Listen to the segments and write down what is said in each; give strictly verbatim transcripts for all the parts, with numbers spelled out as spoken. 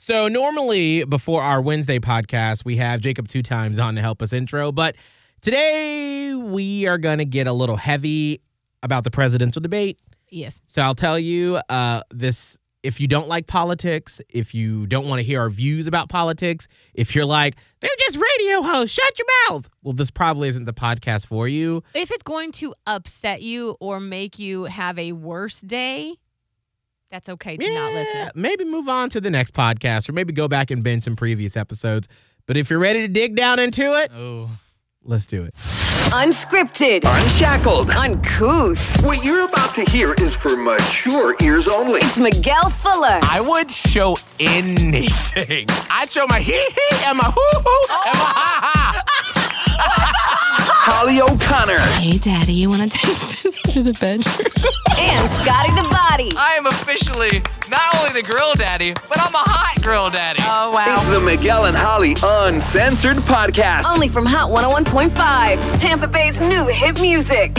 So normally before our Wednesday podcast, we have Jacob two times on to help us intro. But today we are going to get a little heavy about the presidential debate. Yes. So I'll tell you uh, this. If you don't like politics, if you don't want to hear our views about politics, if you're like, they're just radio hosts, shut your mouth. Well, this probably isn't the podcast for you. If it's going to upset you or make you have a worse day, that's okay to yeah, not listen. Maybe move on to the next podcast or maybe go back and binge some previous episodes. But if you're ready to dig down into it, oh. let's do it. Unscripted. Unshackled. Uncouth. What you're about to hear is for mature ears only. It's Miguel Fuller. I would show anything. I'd show my hee-hee and my hoo-hoo and my ha-ha. Holly O'Connor. Hey, Daddy, you want to take this to the bedroom? And Scotty the Body. I am officially not only the grill daddy, but I'm a hot grill daddy. Oh, wow. It's the Miguel and Holly Uncensored Podcast. Only from Hot one oh one point five, Tampa Bay's new hit music.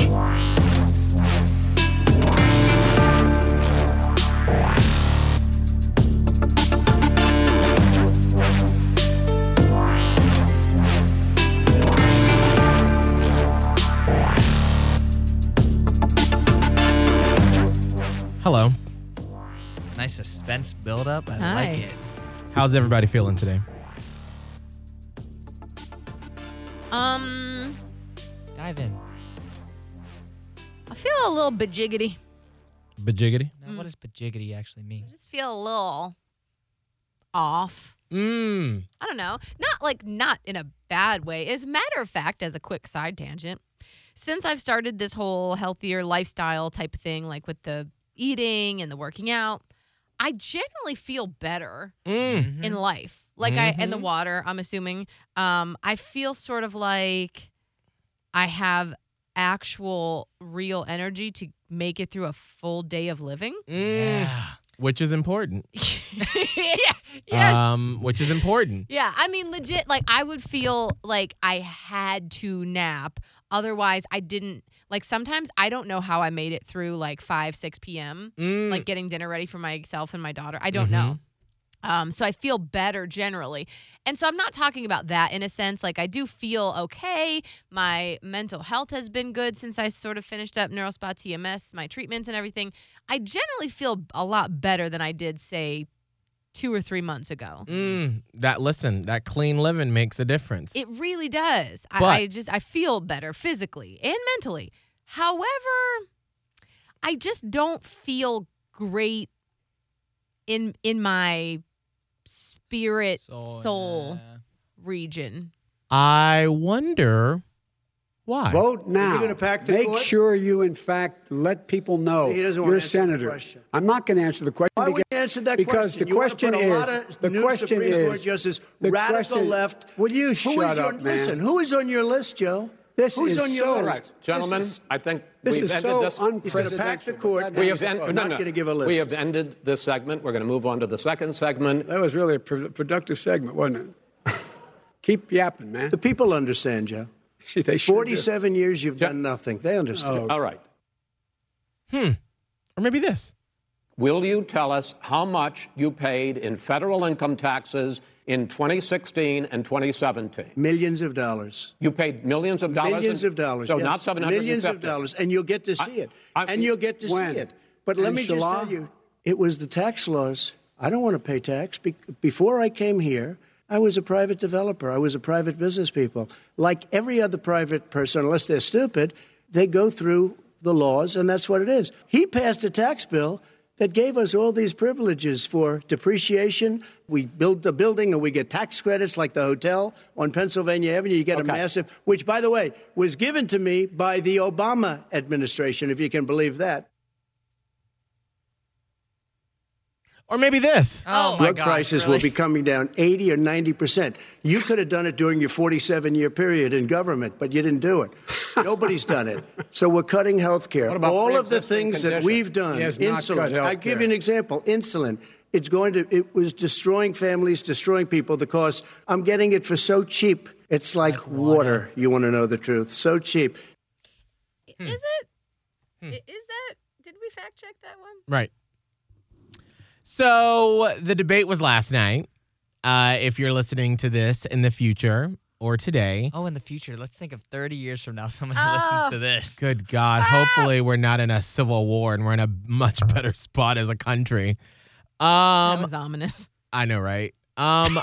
Hello. Nice suspense buildup. I Hi. like it. How's everybody feeling today? Um, Dive in. I feel a little bajiggity. Bajiggity? Now, what does bajiggity actually mean? I just feel a little off. Mmm. I don't know. Not like not in a bad way. As a matter of fact, as a quick side tangent, since I've started this whole healthier lifestyle type of thing, like with the eating and the working out, I generally feel better Mm. in life. Like I in the Mhm. water, I'm assuming. Um, I feel sort of like I have actual real energy to make it through a full day of living. Mm. Yeah. Which is important. yeah. Yes. Um, which is important. Yeah, I mean, legit, like, I would feel like I had to nap. Otherwise, I didn't. Like, sometimes I don't know how I made it through, like, five, six p.m., Mm. like, getting dinner ready for myself and my daughter. I don't Mhm. know. Um, so I feel better generally. And so I'm not talking about that in a sense. Like, I do feel okay. My mental health has been good since I sort of finished up NeuroSpa T M S, my treatments and everything. I generally feel a lot better than I did, say, two or three months ago. Mm. That listen, that clean living makes a difference. It really does. I, But- I just I feel better physically and mentally. However, I just don't feel great in in my spirit soul, yeah. region. I wonder why. Vote now. You're gonna pack the Make court? sure you, in fact, let people know He doesn't wanna you're a answer the senator. question. I'm not going to answer the question Why would because, you answer that because question? the You wanna question put a is lot of the new question Supreme is Court justice, the radical question- left. Will you Who shut is up, on, man? Listen, who is on your list, Joe? This Who's is on your so list? right. Gentlemen, This is, I think this we've is ended so this. He's going to pack the unprecedented. court. That We is- have en- We're no, not no. going to give a list. We have ended this segment. We're going to move on to the second segment. That was really a pro- productive segment, wasn't it? Keep yapping, man. The people understand, Joe. They sure do. forty-seven years you've Jo- done nothing. They understand. Oh. All right. Hmm. Or maybe this. Will you tell us how much you paid in federal income taxes in twenty sixteen and twenty seventeen? Millions of dollars. You paid millions of dollars. Millions in- of dollars. So yes. not seven hundred fifty. Millions of dollars. And you'll get to see it. I- and you'll get to When? see it. But let In me just Shala? tell you, it was the tax laws. I don't want to pay tax. Be- Before I came here, I was a private developer. I was a private business people. Like every other private person, unless they're stupid, they go through the laws, and that's what it is. He passed a tax bill that gave us all these privileges for depreciation. We build a building and we get tax credits like the hotel on Pennsylvania Avenue. You get Okay. a massive, which, by the way, was given to me by the Obama administration, if you can believe that. Or maybe this. Oh, Drug gosh, prices really? will be coming down eighty or ninety percent. You could have done it during your forty-seven year period in government, but you didn't do it. Nobody's done it. So we're cutting health care. What about All of the pre-existing things that conditions? we've done, He has not cut insulin. health I give care. you an example. Insulin. It's going to, it was destroying families, destroying people because I'm getting it for so cheap. It's like water. You want to know the truth. So cheap. Is it? I- Is that? Did we fact check that one? Right. So the debate was last night. uh, if you're listening to this in the future or today. Oh, in the future. Let's think of thirty years from now, someone who listens to this. Good God. Hopefully we're not in a civil war and we're in a much better spot as a country. Um, that was ominous. I know, right? Um,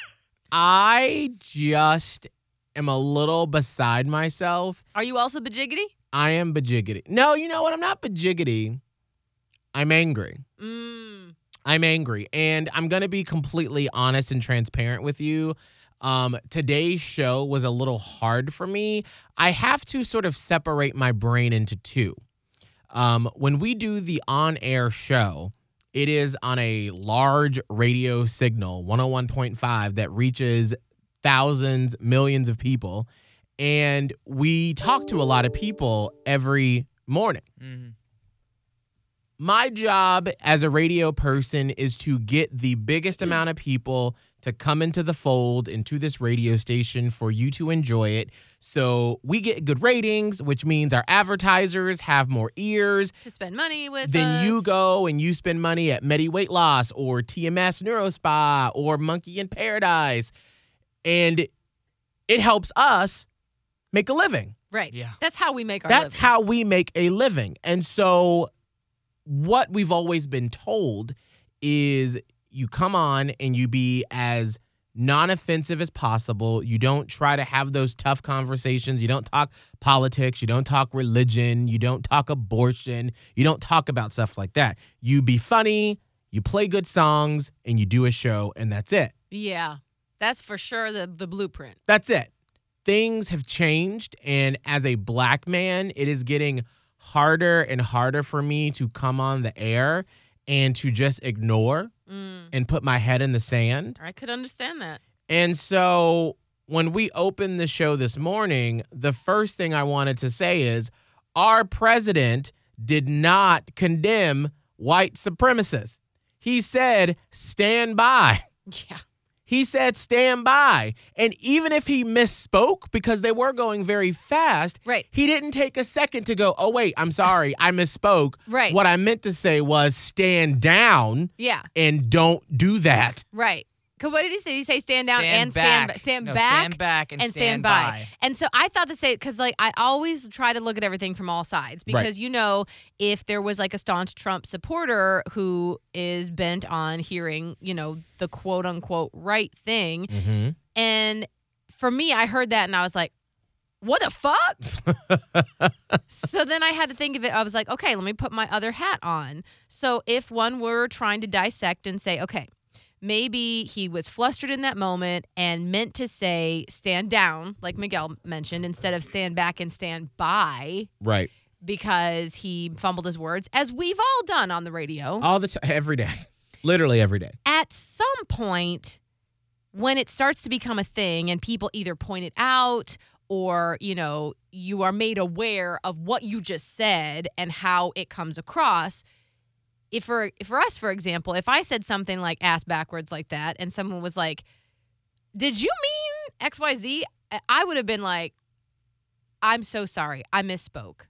I just am a little beside myself. Are you also bajiggity? I am bajiggity. No, you know what? I'm not bajiggity. I'm angry. Mm. I'm angry. And I'm going to be completely honest and transparent with you. Um, today's show was a little hard for me. I have to sort of separate my brain into two. Um, when we do the on-air show, it is on a large radio signal, one oh one point five, that reaches thousands, millions of people. And we talk to a lot of people every morning. Mm-hmm. My job as a radio person is to get the biggest amount of people to come into the fold, into this radio station for you to enjoy it. So we get good ratings, which means our advertisers have more ears. To spend money with Then us. you go and you spend money at Medi Weight Loss or T M S NeuroSpa or Monkey in Paradise. And it helps us make a living. Right. Yeah. That's how we make our That's living. how we make a living. And so what we've always been told is you come on and you be as non-offensive as possible. You don't try to have those tough conversations. You don't talk politics. You don't talk religion. You don't talk abortion. You don't talk about stuff like that. You be funny, you play good songs, and you do a show, and that's it. Yeah. That's for sure the, the blueprint. That's it. Things have changed, and as a black man, it is getting harder and harder for me to come on the air and to just ignore Mm. and put my head in the sand. I could understand that. And so when we opened the show this morning, the first thing I wanted to say is our president did not condemn white supremacists. He said, stand by. Yeah. He said, stand by. And even if he misspoke because they were going very fast, right. he didn't take a second to go, oh, wait, I'm sorry, I misspoke. Right. What I meant to say was stand down Yeah. and don't do that. Right. Cause what did he say? Did he say stand down Stand and stand back. ba- stand No, back? stand back and stand, stand by. by. And so I thought the same because like I always try to look at everything from all sides because Right. you know if there was like a staunch Trump supporter who is bent on hearing you know the quote unquote right thing, Mm-hmm. and for me I heard that and I was like, what the fuck? So then I had to think of it. I was like, okay, let me put my other hat on. So if one were trying to dissect and say, okay, maybe he was flustered in that moment and meant to say stand down, like Miguel mentioned, instead of stand back and stand by Right. because he fumbled his words, as we've all done on the radio. All the time, every day. Literally every day. At some point, when it starts to become a thing and people either point it out or, you know, you are made aware of what you just said and how it comes across. If for for us, for example, if I said something like ass backwards like that and someone was like, did you mean X Y Z? I would have been like, I'm so sorry. I misspoke.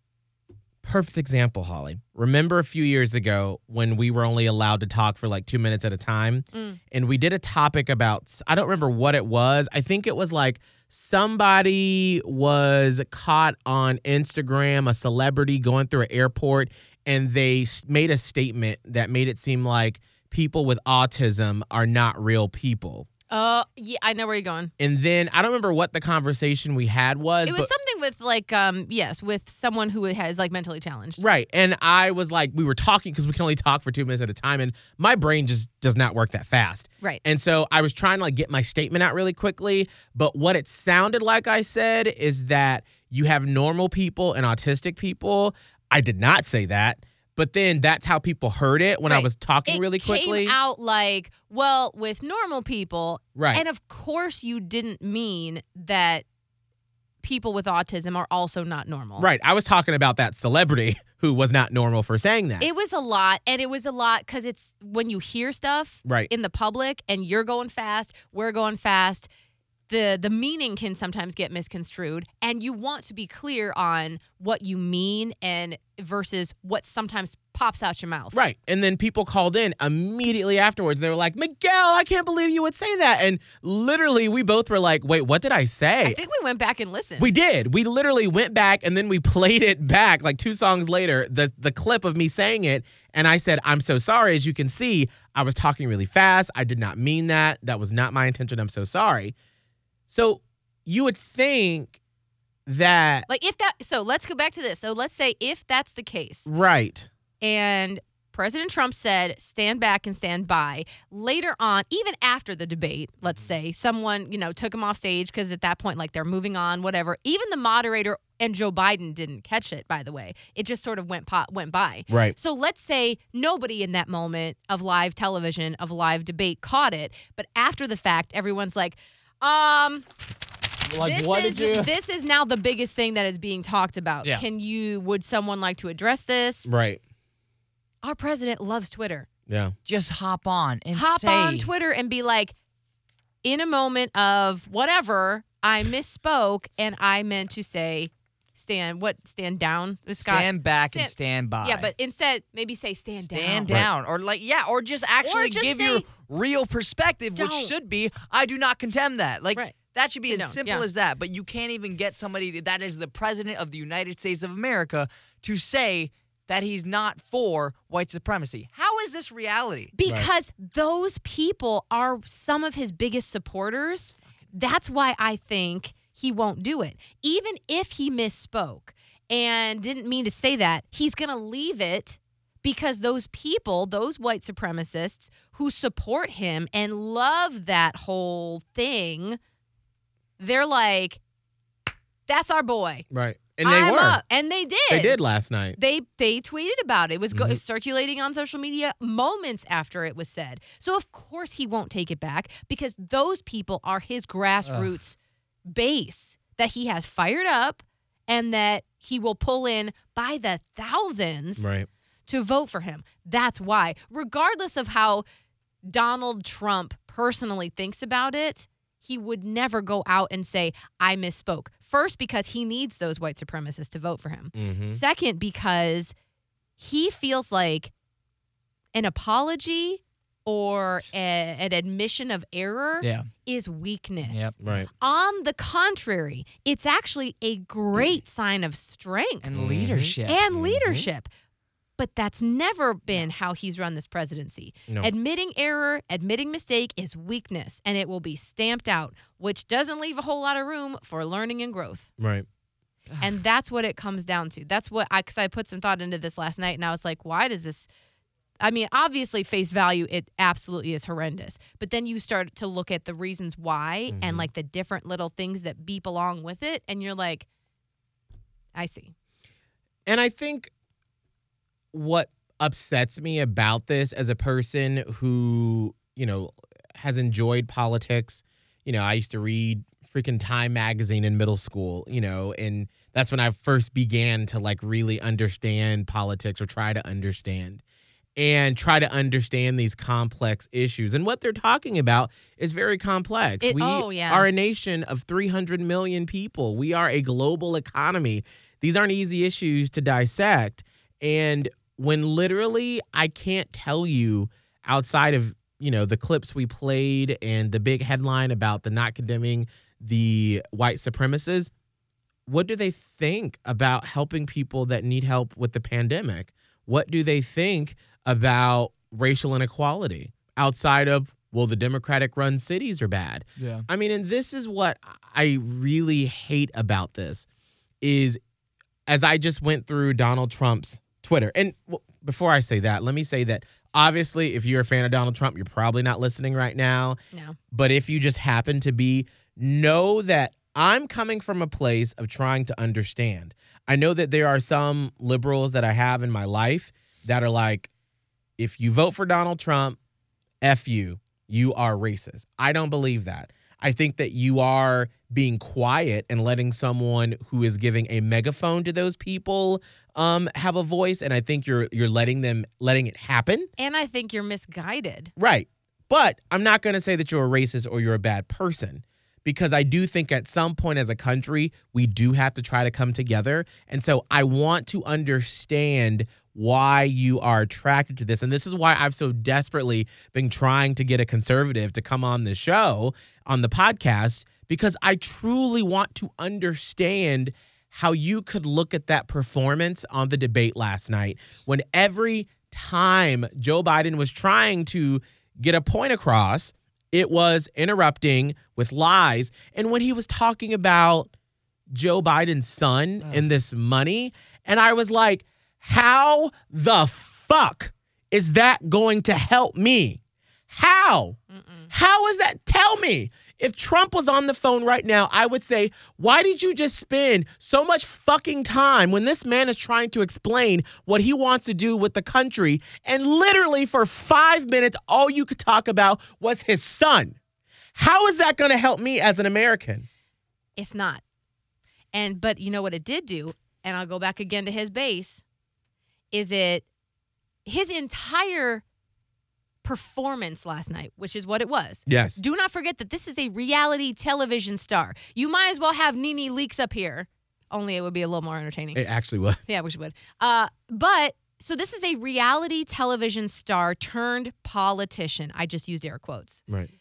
Perfect example, Holly. Remember a few years ago when we were only allowed to talk for like two minutes at a time? Mm. And we did a topic about, I don't remember what it was. I think it was like somebody was caught on Instagram, a celebrity going through an airport, and they s- made a statement that made it seem like people with autism are not real people. Uh, yeah, I know where you're going. And then I don't remember what the conversation we had was. It was but, something with like, um, yes, with someone who has like mentally challenged. Right. And I was like, we were talking because we can only talk for two minutes at a time. And my brain just does not work that fast. Right. And so I was trying to like get my statement out really quickly. But what it sounded like I said is that you have normal people and autistic people. I did not say that. But then that's how people heard it when I Right. was talking It really quickly. came out like, well, with normal people. Right. And of course you didn't mean that people with autism are also not normal. Right. I was talking about that celebrity who was not normal for saying that. It was a lot, and it was a lot because it's when you hear stuff Right. in the public and you're going fast, we're going fast, the the meaning can sometimes get misconstrued, and you want to be clear on what you mean and versus what sometimes pops out your mouth. Right. And then people called in immediately afterwards. They were like, Miguel, I can't believe you would say that. And literally, we both were like, wait, what did I say? I think we went back and listened. We did. We literally went back and then we played it back like two songs later, the the clip of me saying it. And I said, I'm so sorry. As you can see, I was talking really fast. I did not mean that. That was not my intention. I'm so sorry. So you would think that. Like if that, so let's go back to this. So let's say if that's the case. Right. And President Trump said, stand back and stand by. Later on, even after the debate, let's say, someone, you know, took him off stage because at that point, like they're moving on, whatever. Even the moderator and Joe Biden didn't catch it, by the way. It just sort of went pot, went by. Right. So let's say nobody in that moment of live television, of live debate caught it. But after the fact, everyone's like, um... Like, this what is did you? this is now the biggest thing that is being talked about. Yeah. Can you, would someone like to address this? Right. Our president loves Twitter. Yeah. Just hop on and Hop say. on Twitter and be like, in a moment of whatever, I misspoke and I meant to say stand, what, stand down? Scott? Stand back and Stand- stand by. Yeah, but instead, maybe say stand, Stand down. down. Or like, yeah, or just actually just give say, your real perspective, which don't. should be, I do not condemn that. Like, Right. that should be You as don't, simple yeah. as that. But you can't even get somebody that is the president of the United States of America to say that he's not for white supremacy. How is this reality? Because those people are some of his biggest supporters. That's why I think he won't do it. Even if he misspoke and didn't mean to say that, he's going to leave it because those people, those white supremacists who support him and love that whole thing, they're like, that's our boy. Right. And they I'm were. up. And they did. They did last night. They they tweeted about it. It was go- Mhm. circulating on social media moments after it was said. So of course he won't take it back because those people are his grassroots base that he has fired up and that he will pull in by the thousands Right. to vote for him. That's why, regardless of how Donald Trump personally thinks about it, he would never go out and say, I misspoke. First, because he needs those white supremacists to vote for him. Mhm. Second, because he feels like an apology or a, an admission of error Yeah. is weakness. Yep. Right. On the contrary, it's actually a great sign of strength And leadership. and leadership. But that's never been how he's run this presidency. No. Admitting error, admitting mistake is weakness, and it will be stamped out, which doesn't leave a whole lot of room for learning and growth. Right. And that's what it comes down to. That's what I, because I put some thought into this last night, and I was like, why does this? I mean, obviously, face value, it absolutely is horrendous. But then you start to look at the reasons why and like the different little things that beep along with it, and you're like, I see. And I think what upsets me about this as a person who, you know, has enjoyed politics, you know, I used to read freaking Time magazine in middle school, you know, and that's when I first began to like really understand politics or try to understand and try to understand these complex issues. And what they're talking about is very complex. It- we oh, yeah. are a nation of three hundred million people. We are a global economy. These aren't easy issues to dissect. And when literally I can't tell you outside of, you know, the clips we played and the big headline about the not condemning the white supremacists, what do they think about helping people that need help with the pandemic? What do they think about racial inequality outside of, well, the Democratic run cities are bad? Yeah. I mean, and this is what I really hate about this is as I just went through Donald Trump's Twitter. And well, before I say that, let me say that obviously, if you're a fan of Donald Trump, you're probably not listening right now. No. But if you just happen to be, know that I'm coming from a place of trying to understand. I know that there are some liberals that I have in my life that are like, if you vote for Donald Trump, F you, you are racist. I don't believe that. I think that you are being quiet and letting someone who is giving a megaphone to those people um, have a voice, and I think you're you're letting them letting it happen. And I think you're misguided. Right. But I'm not going to say that you're a racist or you're a bad person because I do think at some point as a country, we do have to try to come together. And so I want to understand why you are attracted to this. And this is why I've so desperately been trying to get a conservative to come on the show, on the podcast, because I truly want to understand how you could look at that performance on the debate last night when every time Joe Biden was trying to get a point across, it was interrupting with lies. And when he was talking about Joe Biden's son Ugh. and this money, and I was like, how the fuck is that going to help me? How? Mm-mm. How is that? Tell me. If Trump was on the phone right now, I would say, why did you just spend so much fucking time when this man is trying to explain what he wants to do with the country, and literally for five minutes, all you could talk about was his son? How is that going to help me as an American? It's not. And but you know what it did do, and I'll go back again to his base, is it his entire performance last night, which is what it was. Yes. Do not forget that this is a reality television star. You might as well have Nene Leakes up here, only it would be a little more entertaining. It actually would. Yeah, we would. Uh, but so this is a reality television star turned politician. I just used air quotes. Right.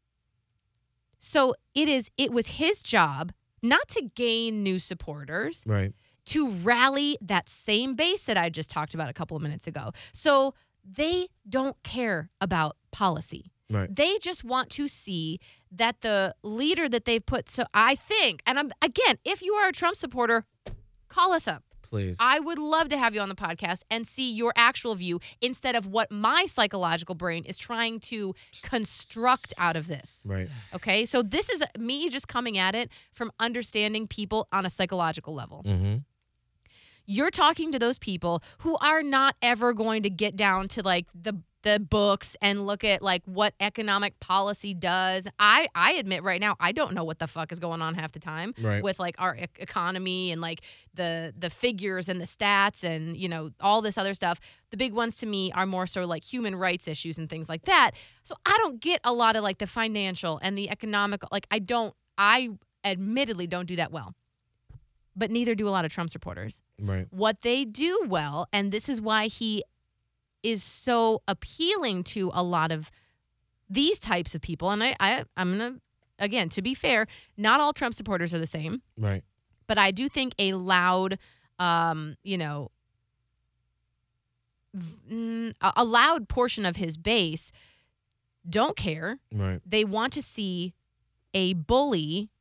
So it is. It was his job not to gain new supporters, right, to rally that same base that I just talked about a couple of minutes ago. So they don't care about policy. Right. They just want to see that the leader that they've put. So I think, and I'm again, if you are a Trump supporter, call us up. Please. I would love to have you on the podcast and see your actual view instead of what my psychological brain is trying to construct out of this. Right. Okay? So this is me just coming at it from understanding people on a psychological level. Mm-hmm. You're talking to those people who are not ever going to get down to like the the books and look at like what economic policy does. I, I admit right now, I don't know what the fuck is going on half the time right. with like our e- economy and like the the figures and the stats and, you know, all this other stuff. The big ones to me are more so like human rights issues and things like that. So I don't get a lot of like the financial and the economic, like I don't, I admittedly don't do that well. But neither do a lot of Trump supporters. Right. What they do well, and this is why he is so appealing to a lot of these types of people. And I, I I'm going to, again, to be fair, not all Trump supporters are the same. Right. But I do think a loud, um, you know, v- a loud portion of his base don't care. Right. They want to see a bully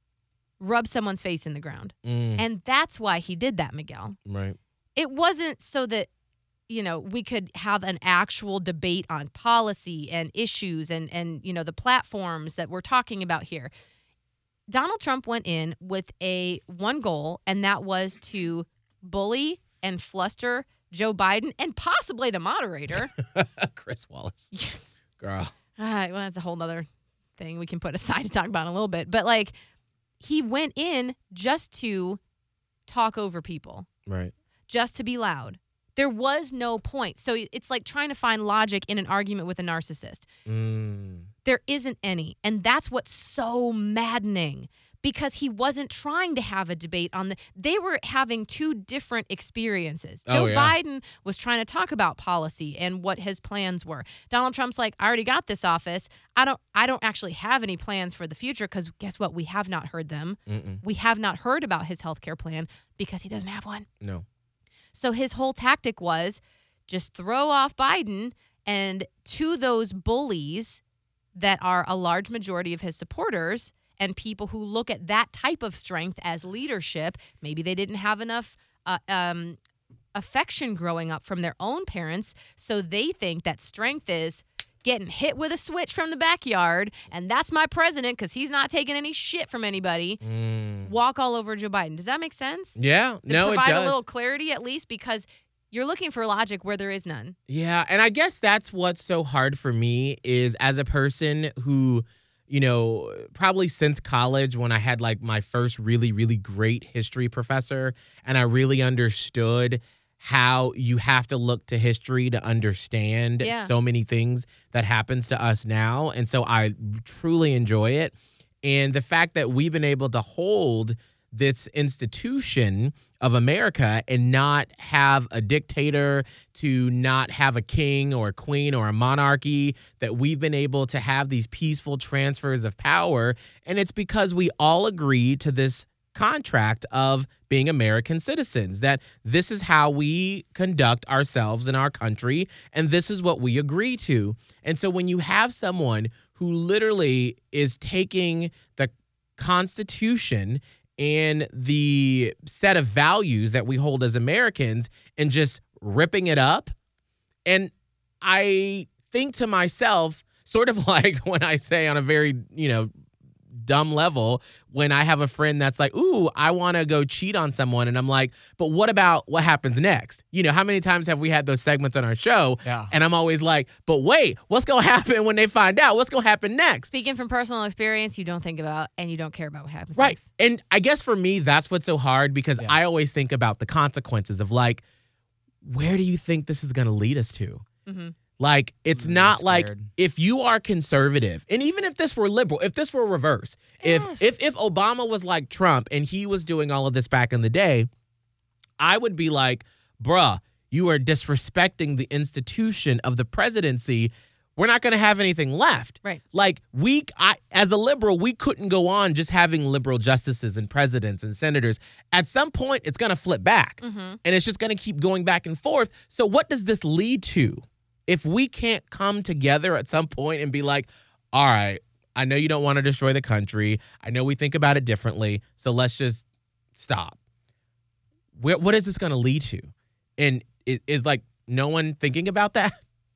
rub someone's face in the ground. Mm. And that's why he did that, Miguel. Right. It wasn't so that, you know, we could have an actual debate on policy and issues and, and, you know, the platforms that we're talking about here. Donald Trump went in with a one goal, and that was to bully and fluster Joe Biden and possibly the moderator. Chris Wallace. Girl. Uh, well, that's a whole other thing we can put aside to talk about in a little bit. But, like, he went in just to talk over people. Right. Just to be loud. There was no point. So it's like trying to find logic in an argument with a narcissist. Mm. There isn't any. And that's what's so maddening, because he wasn't trying to have a debate on the, they were having two different experiences. Oh, Joe yeah. Biden was trying to talk about policy and what his plans were. Donald Trump's like, I already got this office. I don't, I don't actually have any plans for the future, because guess what? We have not heard them. Mm-mm. We have not heard about his health care plan because he doesn't have one. No. So his whole tactic was just throw off Biden, and to those bullies that are a large majority of his supporters and people who look at that type of strength as leadership, maybe they didn't have enough uh, um, affection growing up from their own parents, so they think that strength is getting hit with a switch from the backyard, and that's my president because he's not taking any shit from anybody. Mm. Walk all over Joe Biden. Does that make sense? Yeah. To no, it provide does. a little clarity at least, because you're looking for logic where there is none. Yeah, and I guess that's what's so hard for me is as a person who, you know, probably since college when I had like my first really, really great history professor and I really understood how you have to look to history to understand Yeah. so many things that happens to us now. And so I truly enjoy it. And the fact that we've been able to hold this institution of America and not have a dictator, to not have a king or a queen or a monarchy, that we've been able to have these peaceful transfers of power. And it's because we all agreed to this contract of being American citizens, that this is how we conduct ourselves in our country, and this is what we agree to. And so when you have someone who literally is taking the Constitution and the set of values that we hold as Americans and just ripping it up, and I think to myself, sort of like when I say on a very, you know, dumb level, when I have a friend that's like, ooh, I want to go cheat on someone. And I'm like, but what about what happens next? You know, how many times have we had those segments on our show? Yeah. And I'm always like, but wait, what's going to happen when they find out? What's going to happen next? Speaking from personal experience, you don't think about and you don't care about what happens Right. next. And I guess for me, that's what's so hard, because Yeah. I always think about the consequences of like, where do you think this is going to lead us to? Mm-hmm. Like, it's I'm not really like, scared. if you are conservative, and even if this were liberal, if this were reverse, Yes. if if if Obama was like Trump and he was doing all of this back in the day, I would be like, bruh, you are disrespecting the institution of the presidency. We're not going to have anything left. Right. Like, we, I, as a liberal, we couldn't go on just having liberal justices and presidents and senators. At some point, it's going to flip back, Mm-hmm. and it's just going to keep going back and forth. So what does this lead to? If we can't come together at some point and be like, all right, I know you don't want to destroy the country. I know we think about it differently. So let's just stop. Where, what is this going to lead to? And is, is like no one thinking about that?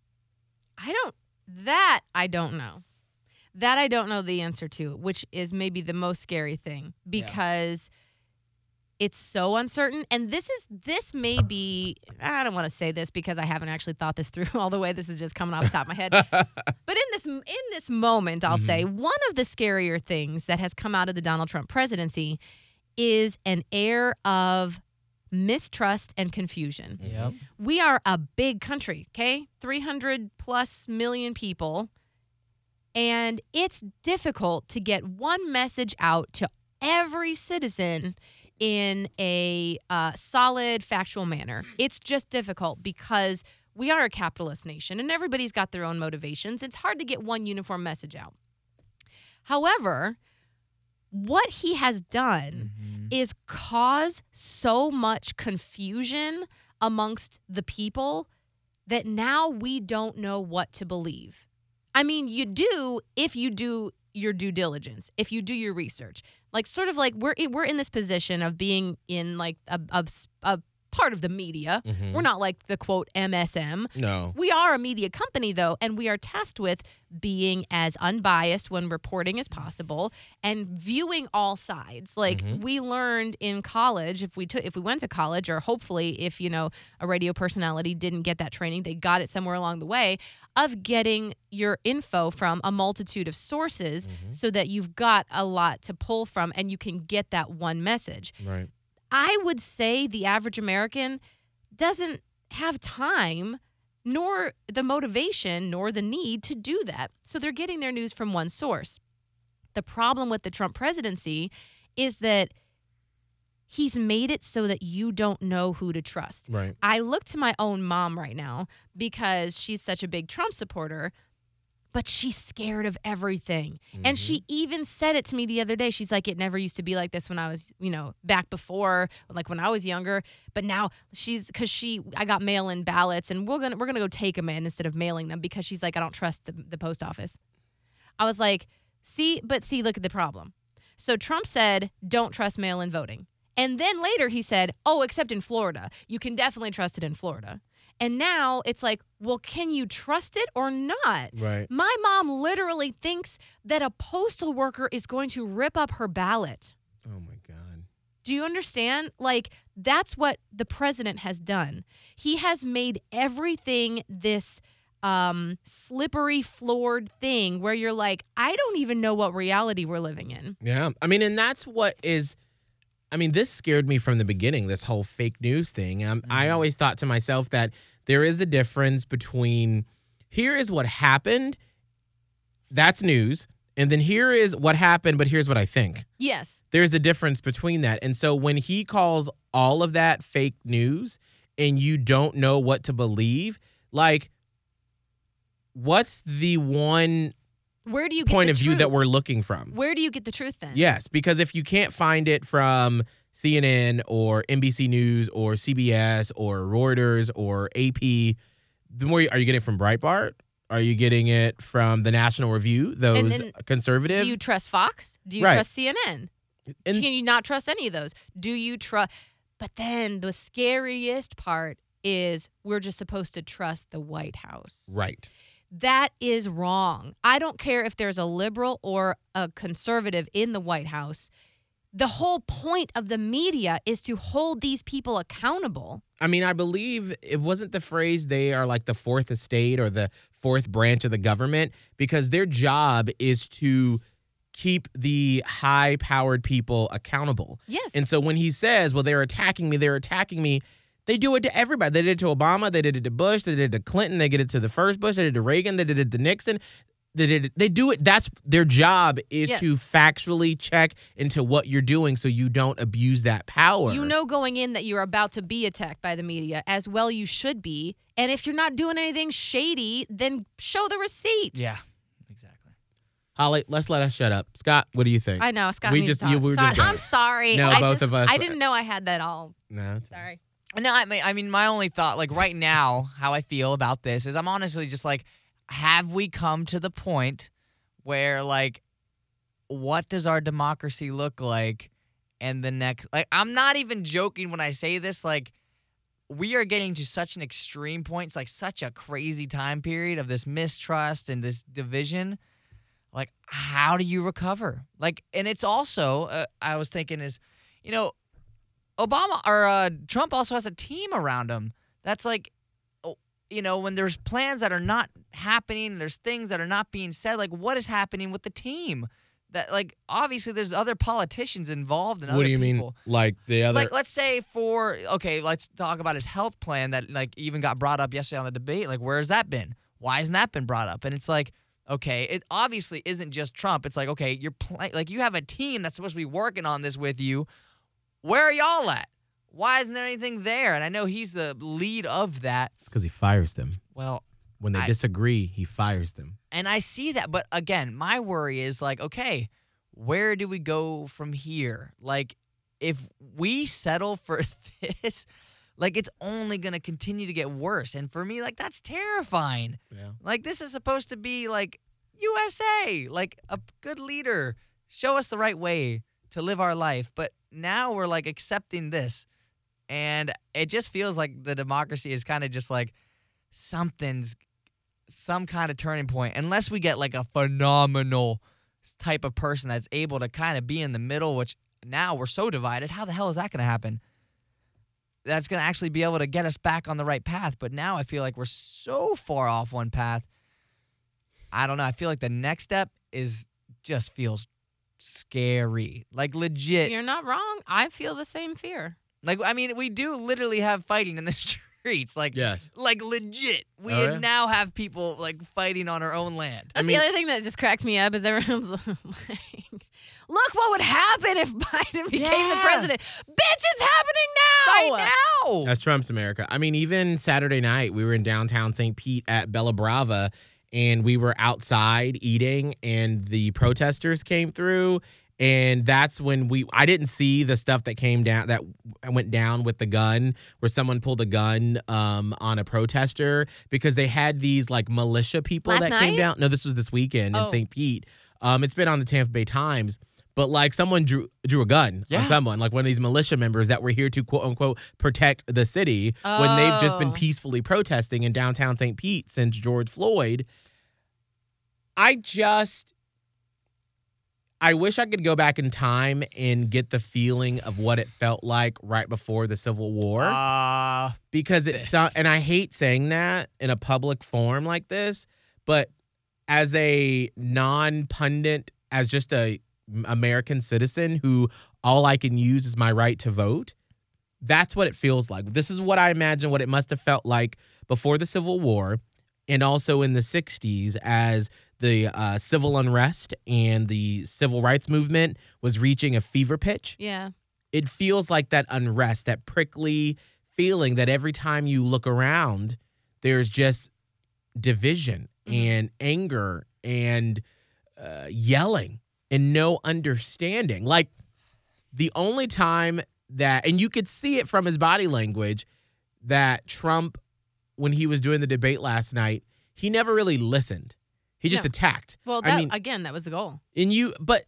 I don't, that I don't know. That I don't know the answer to, which is maybe the most scary thing, because it's so uncertain. And this is, this may be, I don't want to say this because I haven't actually thought this through all the way. This is just coming off the top of my head. But in this, in this moment, I'll Mhm. say one of the scarier things that has come out of the Donald Trump presidency is an air of mistrust and confusion. Yep. We are a big country, okay? three hundred plus million people. And it's difficult to get one message out to every citizen in a uh, solid, factual manner. It's just difficult because we are a capitalist nation and everybody's got their own motivations. It's hard to get one uniform message out. However, what he has done Mm-hmm. is cause so much confusion amongst the people that now we don't know what to believe. I mean, you do if you do your due diligence, if you do your research. Like, sort of like we're we're in this position of being in like a, a, a part of the media. Mhm. We're not like the quote M S M. No. We are a media company, though, and we are tasked with being as unbiased when reporting as possible and viewing all sides. Like Mhm. we learned in college, if we took, if we went to college, or hopefully if you know a radio personality didn't get that training, they got it somewhere along the way, of getting your info from a multitude of sources, Mhm. so that you've got a lot to pull from and you can get that one message. Right. I would say the average American doesn't have time, nor the motivation, nor the need to do that. So they're getting their news from one source. The problem with the Trump presidency is that he's made it so that you don't know who to trust. Right. I look to my own mom right now because she's such a big Trump supporter, but she's scared of everything. And she even said it to me the other day. She's like, it never used to be like this when I was, you know, back before, like when I was younger. But now she's, because she, I got mail-in ballots, and we're gonna we're gonna go take them in instead of mailing them, because she's like, I don't trust the, the post office. I was like, see, but see, look at the problem. So Trump said, don't trust mail-in voting. And then later he said, oh, except in Florida. You can definitely trust it in Florida. And now it's like, well, can you trust it or not? Right. My mom literally thinks that a postal worker is going to rip up her ballot. Oh my God. Do you understand? Like, that's what the president has done. He has made everything this um, slippery, floored thing where you're like, I don't even know what reality we're living in. Yeah. I mean, and that's what is, I mean, this scared me from the beginning, this whole fake news thing. Um, I always thought to myself that there is a difference between here is what happened, that's news, And then here is what happened, but here's what I think. Yes. There's a difference between that. And so when he calls all of that fake news and you don't know what to believe, like, what's the one Where do you get point the of view truth? that we're looking from? Where do you get the truth then? Yes, because if you can't find it from C N N or N B C News or C B S or Reuters or A P, the more you, are you getting it from Breitbart? Are you getting it from the National Review, those And then conservative? Do you trust Fox? Do you Right. trust C N N? And- Can you not trust any of those? Do you trust? But then the scariest part is we're just supposed to trust the White House. Right. That is wrong. I don't care if there's a liberal or a conservative in the White House. The whole point of the media is to hold these people accountable. I mean, I believe it wasn't the phrase they are like the fourth estate or the fourth branch of the government, because their job is to keep the high-powered people accountable. Yes. And so when he says, well, they're attacking me, they're attacking me, they do it to everybody. They did it to Obama. They did it to Bush. They did it to Clinton. They did it to the first Bush. They did it to Reagan. They did it to Nixon. They did it. They do it. That's their job, is Yes. to factually check into what you're doing so you don't abuse that power. You know going in that you're about to be attacked by the media, as well you should be. And if you're not doing anything shady, then show the receipts. Yeah, exactly. Holly, let's let us shut up. Scott, what do you think? I know. Scott We needs just- to talk. you were Sorry, just going. I'm sorry. No, I both just- of us I were- didn't know I had that all. No. it's- Sorry. No, I mean, I mean, my only thought, like right now, how I feel about this is I'm honestly just like, have we come to the point where, like, what does our democracy look like in the next, like, I'm not even joking when I say this, like, we are getting to such an extreme point. It's like such a crazy time period of this mistrust and this division. Like, how do you recover? Like, and it's also, uh, I was thinking is, you know, Obama or uh, Trump also has a team around him. That's like, oh, you know, when there's plans that are not happening, there's things that are not being said. Like, what is happening with the team? That, like, obviously there's other politicians involved and What other do you people. mean? Like the other? Like, let's say for, okay, let's talk about his health plan that, like, even got brought up yesterday on the debate. Like, where has that been? Why hasn't that been brought up? And it's like, okay, it obviously isn't just Trump. It's like, okay, you're playing, like, you have a team that's supposed to be working on this with you. Where are y'all at? Why isn't there anything there? And I know he's the lead of that. It's because he fires them. Well, When they I- disagree, he fires them. and I see that. But again, my worry is like, okay, where do we go from here? Like, if we settle for this, like, it's only going to continue to get worse. And for me, like, that's terrifying. Yeah. Like, this is supposed to be like U S A, like a good leader. Show us the right way to live our life. But now we're like accepting this. And it just feels like the democracy is kind of just like something's some kind of turning point. Unless we get like a phenomenal type of person that's able to kind of be in the middle, which now we're so divided. How the hell is that going to happen? That's going to actually be able to get us back on the right path. But now I feel like we're so far off one path. I don't know. I feel like the next step is just feels scary. Like legit. You're not wrong. I feel the same fear. Like, I mean, we do literally have fighting in the streets. Like, Yes. like legit. We Oh, yeah? now have people like fighting on our own land. That's mean- the other thing that just cracks me up is everyone's like, look what would happen if Biden became the Yeah. president. Bitch, it's happening now. Right now. That's Trump's America. I mean, even Saturday night, we were in downtown Saint Pete at Bella Brava, and we were outside eating, and the protesters came through. And that's when we, I didn't see the stuff that came down, that went down with the gun, where someone pulled a gun um, on a protester because they had these like militia people Last that night? came down. No, this was this weekend in Oh. Saint Pete. Um, it's been on the Tampa Bay Times. But like someone drew drew a gun Yeah. on someone, like one of these militia members that were here to quote unquote protect the city when they've just been Oh. peacefully protesting in downtown Saint Pete since George Floyd. I just I wish I could go back in time and get the feeling of what it felt like right before the Civil War. Uh, because it's so, and I hate saying that in a public forum like this, but as a non-pundit, as just a American citizen who all I can use is my right to vote, that's what it feels like. This is what I imagine what it must have felt like before the Civil War and also in the sixties as the uh, civil unrest and the civil rights movement was reaching a fever pitch. Yeah. It feels like that unrest, that prickly feeling that every time you look around, there's just division mm-hmm. and anger and uh, yelling and no understanding. Like the only time that, and you could see it from his body language, that Trump, when he was doing the debate last night, he never really listened. He just No. attacked. Well, that, I mean, again, that was the goal. and you, but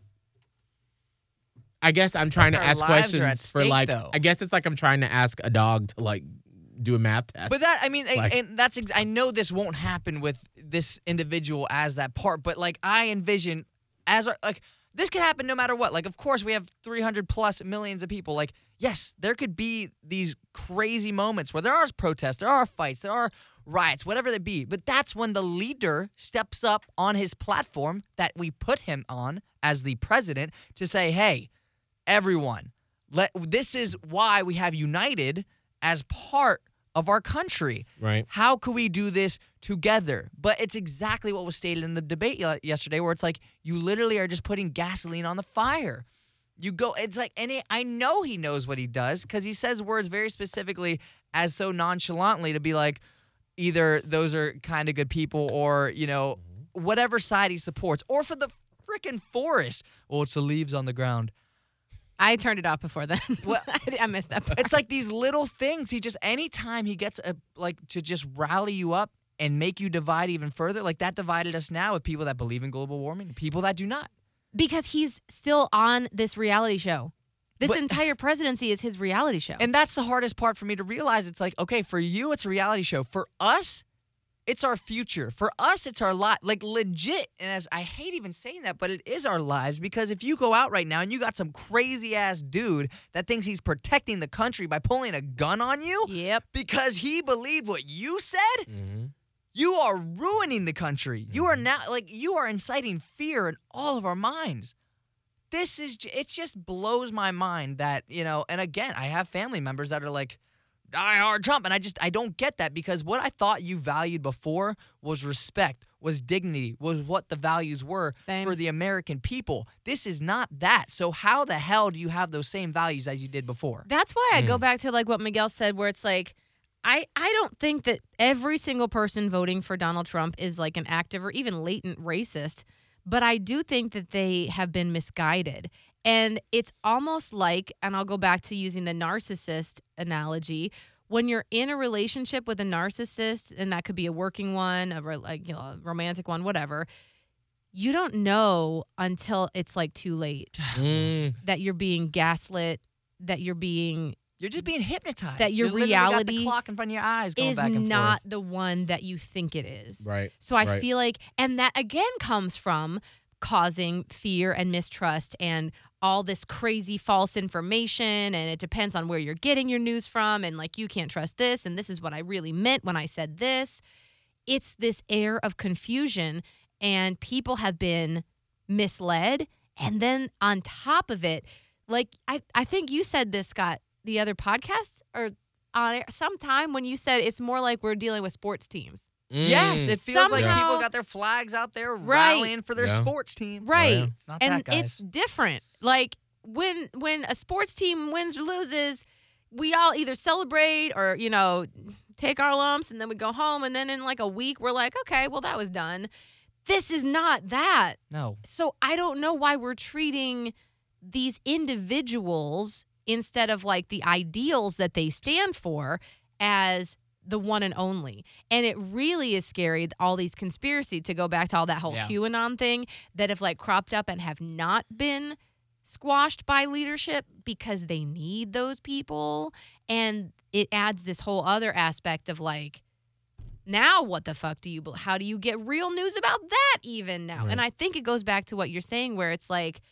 I guess I'm trying to Our ask lives are at questions for stake, like, though. I guess it's like I'm trying to ask a dog to like do a math test. But that, I mean, and- Like- and that's, ex- I know this won't happen with this individual as that part, but like I envision as our, like, this could happen no matter what. Like, of course, we have three hundred plus millions of people. Like, yes, there could be these crazy moments where there are protests, there are fights, there are riots, whatever they be. But that's when the leader steps up on his platform that we put him on as the president to say, hey, everyone, let this is why we have united as part of our country. Right. How could we do this together? But it's exactly what was stated in the debate ye- yesterday, where it's like you literally are just putting gasoline on the fire. You go, it's like, and it, I know he knows what he does because he says words very specifically as so nonchalantly to be like, either those are kind of good people or, you know, whatever side he supports. Or for the freaking forest. Oh, it's the leaves on the ground. I turned it off before then. Well, I, I missed that part. It's like these little things. He just, anytime he gets a, like to just rally you up and make you divide even further, like that divided us now with people that believe in global warming and people that do not. Because he's still on this reality show. This But- entire presidency is his reality show. And that's the hardest part for me to realize. It's like, okay, for you, it's a reality show. For us, it's our future. For us, it's our life. Like legit. And as I hate even saying that, but it is our lives because if you go out right now and you got some crazy ass dude that thinks he's protecting the country by pulling a gun on you yep. because he believed what you said, Mm-hmm. you are ruining the country. You are now, like, you are inciting fear in all of our minds. This is, j- it just blows my mind that, you know, and again, I have family members that are like, die hard Trump. And I just, I don't get that because what I thought you valued before was respect, was dignity, was what the values were Same. for the American people. This is not that. So how the hell do you have those same values as you did before? That's why I go back to like what Miguel said, where it's like, I, I don't think that every single person voting for Donald Trump is like an active or even latent racist, but I do think that they have been misguided. And it's almost like, and I'll go back to using the narcissist analogy, when you're in a relationship with a narcissist, and that could be a working one, a, like, you know, a romantic one, whatever, you don't know until it's like too late Mm. that you're being gaslit, that you're being You're just being hypnotized. That your You literally got reality the clock in front of your eyes going is back and not forth. the one that you think it is. Right. So I right. feel like, and that again comes from causing fear and mistrust and all this crazy false information. And it depends on where you're getting your news from. And like, you can't trust this. And this is what I really meant when I said this. It's this air of confusion, and people have been misled. And then on top of it, like, I, I think you said this, Scott, the other podcast or on air sometime when you said it's more like we're dealing with sports teams. Yes, it feels like Somehow- people got their flags out there Right. rallying for their Yeah. sports team. Right. yeah. It's not And that, guys. it's different. Like when when a sports team wins or loses, we all either celebrate or, you know, take our lumps and then we go home, and then in like a week we're like, okay, well, that was done. This is not that. no. So I don't know why we're treating these individuals instead of like the ideals that they stand for as the one and only. And it really is scary, all these conspiracy, to go back to all that whole Yeah. QAnon thing that have like cropped up and have not been squashed by leadership because they need those people. And it adds this whole other aspect of like, now what the fuck do you, bel- how do you get real news about that even now? Right. And I think it goes back to what you're saying, where it's like,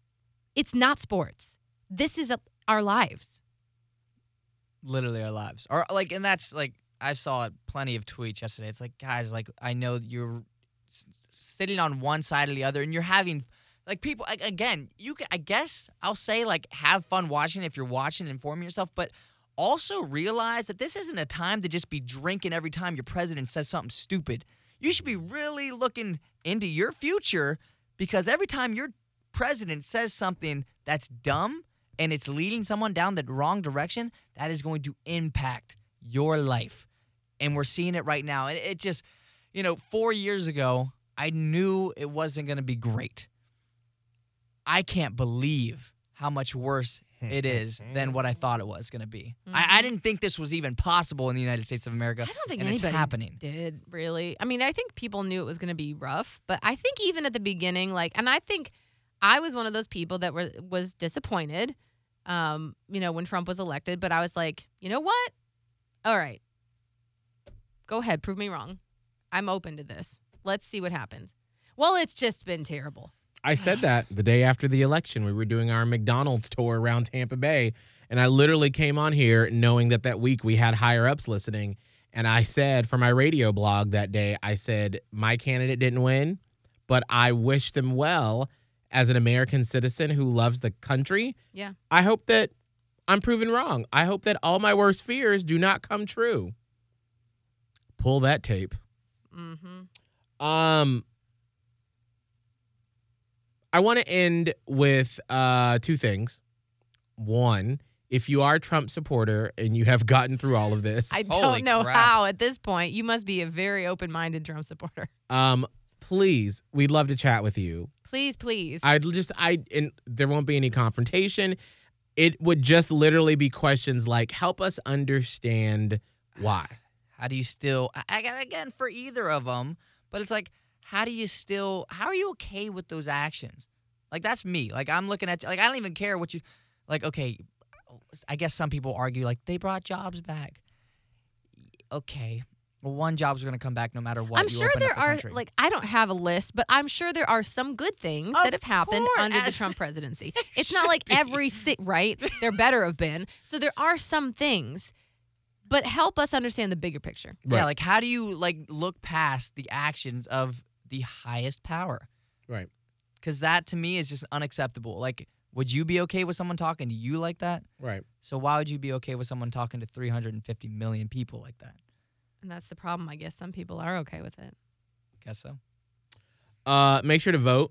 it's not sports. This is a, our lives. Literally our lives. Or like, and that's like, I saw plenty of tweets yesterday. It's like, guys, like, I know you're s- sitting on one side or the other, and you're having, like, people, like, again, you can, I guess I'll say, like, have fun watching if you're watching, informing yourself, but also realize that this isn't a time to just be drinking every time your president says something stupid. You should be really looking into your future because every time your president says something that's dumb and it's leading someone down the wrong direction, that is going to impact your life. And we're seeing it right now. It, it just, you know, four years ago, I knew it wasn't going to be great. I can't believe how much worse it is than what I thought it was going to be. Mm-hmm. I, I didn't think this was even possible in the United States of America. I don't think and anybody it's happening. did, really. I mean, I think people knew it was going to be rough, but I think even at the beginning, like, and I think I was one of those people that were was disappointed, um, you know, when Trump was elected, but I was like, you know what? All right. Go ahead, prove me wrong. I'm open to this. Let's see what happens. Well, it's just been terrible. I said that the day after the election. We were doing our McDonald's tour around Tampa Bay, and I literally came on here knowing that that week we had higher-ups listening, and I said for my radio blog that day, I said, my candidate didn't win, but I wish them well as an American citizen who loves the country. Yeah. I hope that I'm proven wrong. I hope that all my worst fears do not come true. Pull that tape. Mm-hmm. Um... I want to end with uh, two things. One, if you are a Trump supporter and you have gotten through all of this, I don't know crap. how at this point. You must be a very open-minded Trump supporter. Um, please, we'd love to chat with you. Please, please. I'd just, I, and there won't be any confrontation. It would just literally be questions like, help us understand why. How do you still, I got again for either of them, but it's like, how do you still, how are you okay with those actions? Like, that's me. Like, I'm looking at, like, I don't even care what you, like, okay, I guess some people argue, like, they brought jobs back. Okay. Well, one job's going to come back no matter what. I'm you sure open there up the are, country. like, I don't have a list, but I'm sure there are some good things Of that have happened course, under the as- Trump presidency. It's not like every, si- right? There better have been. So there are some things, but help us understand the bigger picture. Yeah, Right. like, how do you, like, look past the actions of the highest power? Right. Because that, to me, is just unacceptable. Like, would you be okay with someone talking to you like that? Right. So why would you be okay with someone talking to three hundred fifty million people like that? And that's the problem. I guess some people are okay with it. Guess so. Uh, make sure to vote.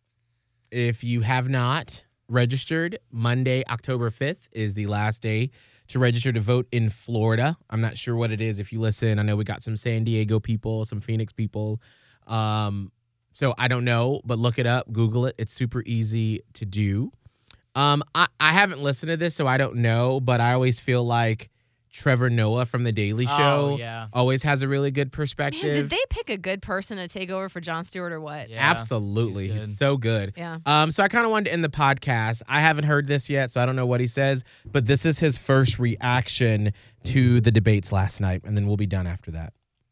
If you have not registered, Monday, October fifth is the last day to register to vote in Florida. I'm not sure what it is if you listen. I know we got some San Diego people, some Phoenix people. Um, so I don't know, but look it up, Google it. It's super easy to do. Um, I, I haven't listened to this, so I don't know, but I always feel like Trevor Noah from The Daily Show Oh, yeah. always has a really good perspective. Man, did they pick a good person to take over for Jon Stewart or what? Yeah. Absolutely. he's He's, good. so good. Yeah. Um, so I kind of wanted to end the podcast. I haven't heard this yet, so I don't know what he says, but this is his first reaction to the debates last night, and then we'll be done after that.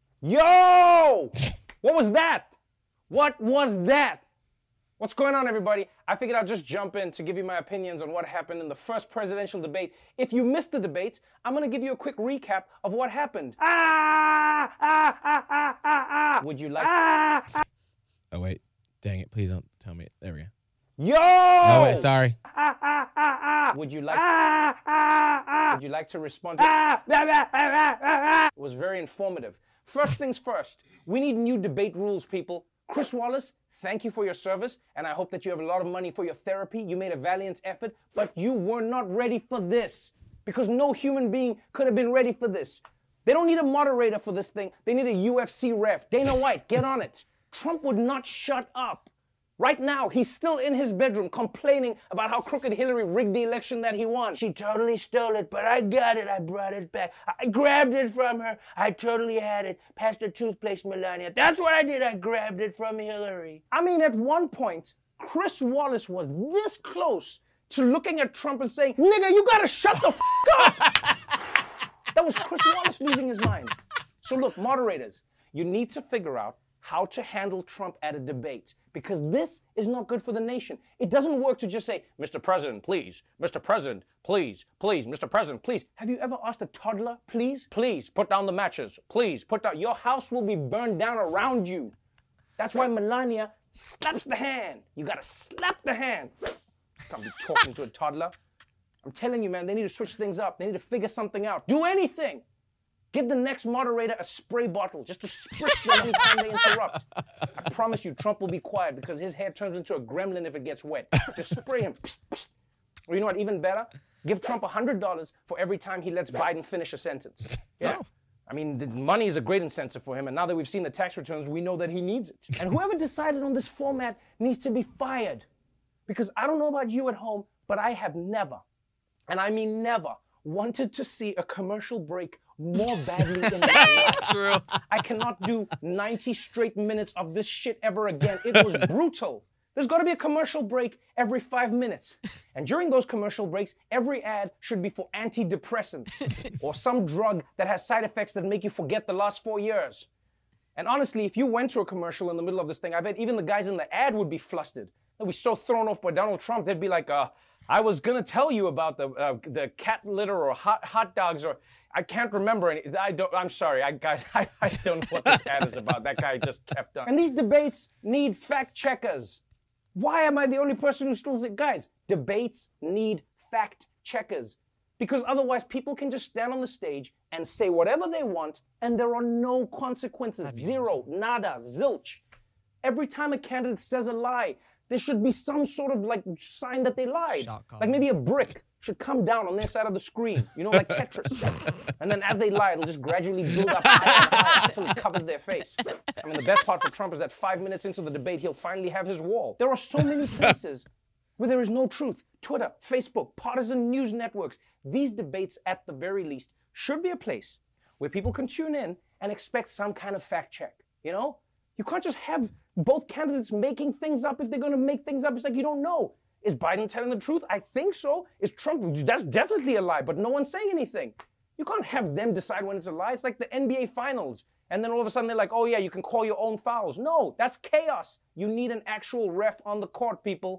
Yo! What was that? What was that? What's going on, everybody? I figured I'd just jump in to give you my opinions on what happened in the first presidential debate. If you missed the debate, I'm going to give you a quick recap of what happened. Ah! Ah! Ah! Ah! Ah! ah. Would you like... Ah! ah. Oh, wait. Dang it. Please don't tell me. There we go. Yo! Oh, wait. Sorry. Ah! Ah! Ah! Ah! Would you like... Ah! Ah! Ah! Would you like to respond to... Ah! Ah! Ah! Ah! Ah! It was very informative. First things first, we need new debate rules, people. Chris Wallace, thank you for your service, and I hope that you have a lot of money for your therapy. You made a valiant effort, but you were not ready for this, because no human being could have been ready for this. They don't need a moderator for this thing. They need a U F C ref. Dana White, get on it. Trump would not shut up. Right now, he's still in his bedroom complaining about how crooked Hillary rigged the election that he won. She totally stole it, but I got it. I brought it back. I grabbed it from her. I totally had it. Past the toothpaste, Melania. That's what I did. I grabbed it from Hillary. I mean, at one point, Chris Wallace was this close to looking at Trump and saying, nigga, you gotta shut the f*** up. That was Chris Wallace losing his mind. So look, moderators, you need to figure out how to handle Trump at a debate, because this is not good for the nation. It doesn't work to just say, Mister President, please. Mister President, please. Please, Mister President, please. Have you ever asked a toddler, please? Please, put down the matches. Please, put down. Your house will be burned down around you. That's why Melania slaps the hand. You gotta slap the hand. Can't be talking to a toddler. I'm telling you, man, they need to switch things up. They need to figure something out. Do anything. Give the next moderator a spray bottle just to spritz them anytime they interrupt. I promise you, Trump will be quiet because his hair turns into a gremlin if it gets wet. Just spray him. Psst, psst. Or you know what, even better? Give Trump one hundred dollars for every time he lets Biden finish a sentence. Yeah. I mean, the money is a great incentive for him, and now that we've seen the tax returns, we know that he needs it. And whoever decided on this format needs to be fired. Because I don't know about you at home, but I have never, and I mean never, wanted to see a commercial break more badly in my life. True. I cannot do ninety straight minutes of this shit ever again. It was brutal. There's got to be a commercial break every five minutes. And during those commercial breaks, every ad should be for antidepressants or some drug that has side effects that make you forget the last four years. And honestly, if you went to a commercial in the middle of this thing, I bet even the guys in the ad would be flustered. They'd be so thrown off by Donald Trump, they'd be like, uh, I was going to tell you about the uh, the cat litter or hot hot dogs or I can't remember any. I don't. I'm sorry, I guys. I, I don't know what this ad is about. That guy just kept on. And these debates need fact checkers. Why am I the only person who still says, guys, debates need fact checkers? Because otherwise people can just stand on the stage and say whatever they want and there are no consequences. Zero, nada, zilch. Every time a candidate says a lie, there should be some sort of like sign that they lied. Like maybe a brick should come down on their side of the screen, you know, like Tetris. And then as they lie, it'll just gradually build up higher and higher until it covers their face. I mean, the best part for Trump is that five minutes into the debate, he'll finally have his wall. There are so many places where there is no truth. Twitter, Facebook, partisan news networks. These debates, at the very least, should be a place where people can tune in and expect some kind of fact check, you know? You can't just have both candidates making things up if they're going to make things up. It's like you don't know. Is Biden telling the truth? I think so. Is Trump? That's definitely a lie, but no one's saying anything. You can't have them decide when it's a lie. It's like the N B A Finals. And then all of a sudden they're like, oh yeah, you can call your own fouls. No, that's chaos. You need an actual ref on the court, people.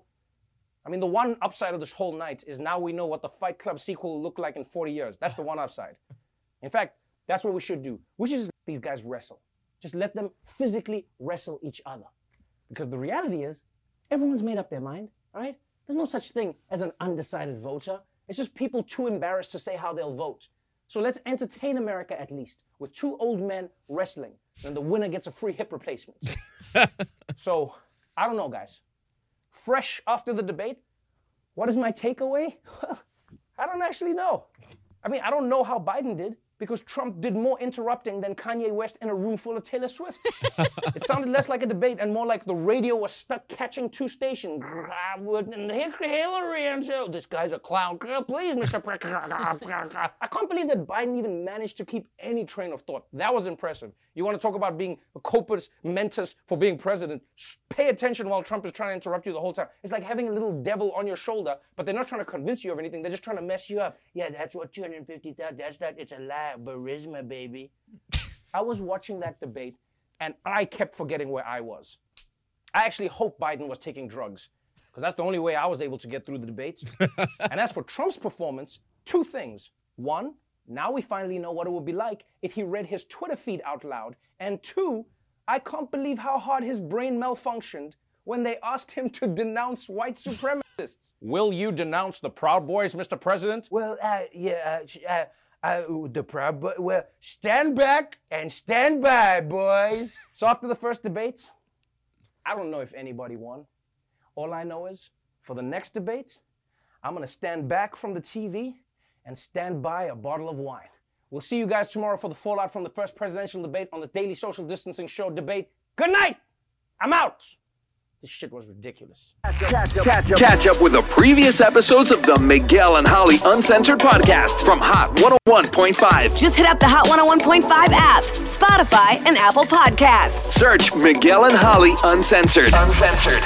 I mean, the one upside of this whole night is now we know what the Fight Club sequel will look like in forty years. That's the one upside. In fact, that's what we should do. We should just let these guys wrestle. Just let them physically wrestle each other. Because the reality is, everyone's made up their mind, all right? There's no such thing as an undecided voter. It's just people too embarrassed to say how they'll vote. So let's entertain America at least with two old men wrestling. And the winner gets a free hip replacement. So, I don't know, guys. Fresh after the debate, what is my takeaway? I don't actually know. I mean, I don't know how Biden did because Trump did more interrupting than Kanye West in a room full of Taylor Swift. It sounded less like a debate and more like the radio was stuck catching two stations. Hillary and so this guy's a clown. Please, Mister President. I can't believe that Biden even managed to keep any train of thought. That was impressive. You want to talk about being a corpus mentis for being president? Pay attention while Trump is trying to interrupt you the whole time. It's like having a little devil on your shoulder, but they're not trying to convince you of anything. They're just trying to mess you up. Yeah, that's what two hundred fifty thousand, that's not, it's a lie. Barisma, baby. I was watching that debate and I kept forgetting where I was. I actually hope Biden was taking drugs because that's the only way I was able to get through the debates. And as for Trump's performance, two things. One, now we finally know what it would be like if he read his Twitter feed out loud. And two, I can't believe how hard his brain malfunctioned when they asked him to denounce white supremacists. Will you denounce the Proud Boys, Mister President? Well, uh, yeah, uh, uh, Uh, the Proud Boys, well, stand back and stand by, boys. So after the first debates, I don't know if anybody won. All I know is, for the next debate, I'm going to stand back from the T V and stand by a bottle of wine. We'll see you guys tomorrow for the fallout from the first presidential debate on the Daily Social Distancing Show Debate. Good night! I'm out! This shit was ridiculous. Catch up, catch up. Catch up with the previous episodes of the Miguel and Holly Uncensored podcast from Hot one oh one point five. Just hit up the Hot one oh one point five app, Spotify, and Apple Podcasts. Search Miguel and Holly Uncensored. Uncensored.